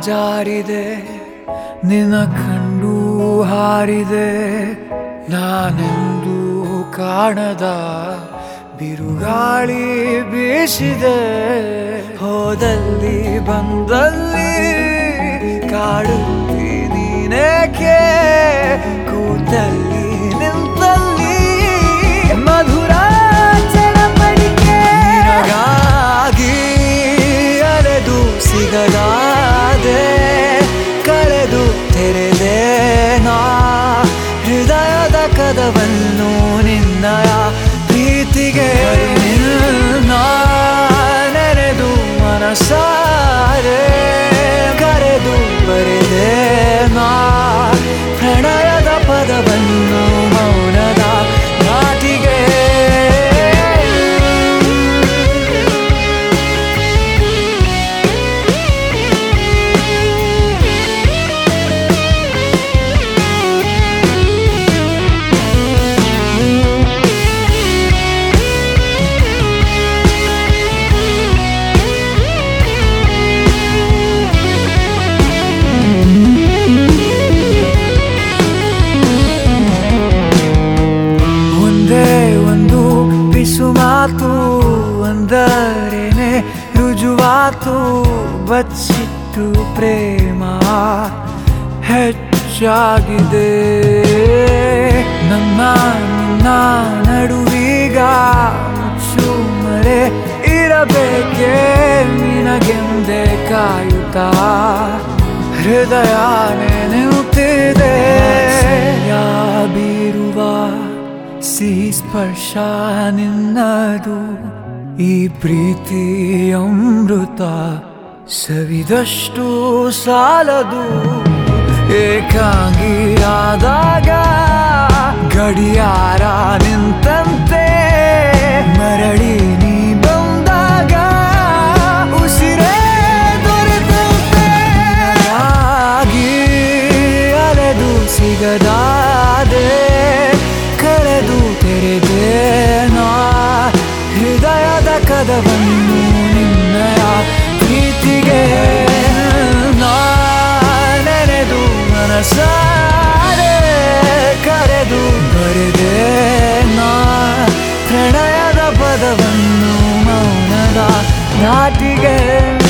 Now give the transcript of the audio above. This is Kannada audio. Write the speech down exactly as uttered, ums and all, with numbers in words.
ಜಾರಿದೆ ನಿನ್ನ ಕಂಡು ಹಾರಿದೆ ನಾನೆಂದು ಕಾಣದ ಬಿರುಗಾಳಿ ಬೀಸಿದೆ ಹೋದಲ್ಲಿ ಬಂದಲ್ಲಿ ಕಾಡುತ್ತಿ ನೀನೇಕೆ ಕೂತಲ್ಲಿ ನಿಂತಲ್ಲಿ ಮಧುರ ಚಡಪಡಿಕೆ ನಿನಗಾಗಿ ಅಲೆದು ಸಿಗಲಾದೆ ಕಳೆದು ತೆರೆದೆ ನಾ ಹೃದಯದ ಕದವನ್ನು ನಿನ್ನಯ ಪ್ರೀತಿಗೆ ನಿನ್ನ ನೆನೆದು ಮನಸಾರೆ ಕರೆದು ಬರೆದೆ ನಾ ಪ್ರಣಯದ ಪದವನ್ನು ಮೌನದ ನಾಟಿಗೆ ಮಾತು ಅಂದರೇನೆ ರುಜುವಾತು ಬಚ್ಚಿಟ್ಟು ಪ್ರೇಮ ಹೆಚ್ಚಾಗಿದೆ ನಮ್ಮ ನಿನ್ನ ನಡುವೀಗ ಮುಚ್ಚು ಮರೆ ಇರಬೇಕೆ ನಿನಗೆಂದೇ ಕಾಯುತ್ತಾ ಹೃದಯನೇ ನಿಂತಿದೆ ಬೀರುವ ಸಿಹಿ ಸ್ಪರ್ಶ ನಿನ್ನದು ಈ ಪ್ರೀತಿ ಅಮೃತ ಸವಿದಷ್ಟು ಸಾಲದು ಏಕಾಂಗಿಯಾದಾಗ ಗಡಿಯಾರ ನಿಂತಂತೆ ಮರಳಿ ನೀ ಬಂದಾಗ ಉಸಿರೇ ದೊರೆತಂತೆ ಆಗಿ ಅಲೆದು ಸಿಗದಾದೆ ಕಳೆದು ತೆರೆದೆ ನಾ ಹೃದಯದ ಕದವನ್ನು ನಿನ್ನಯ ಪ್ರೀತಿಗೆ ನಾ ನೆನೆದು ಮನಸಾರೆ ಕರೆದು ಬರೆದೆ ನಾ ಪ್ರಣಯದ ಪದವನ್ನು ಮೌನದ ನಾಟಿಗೆ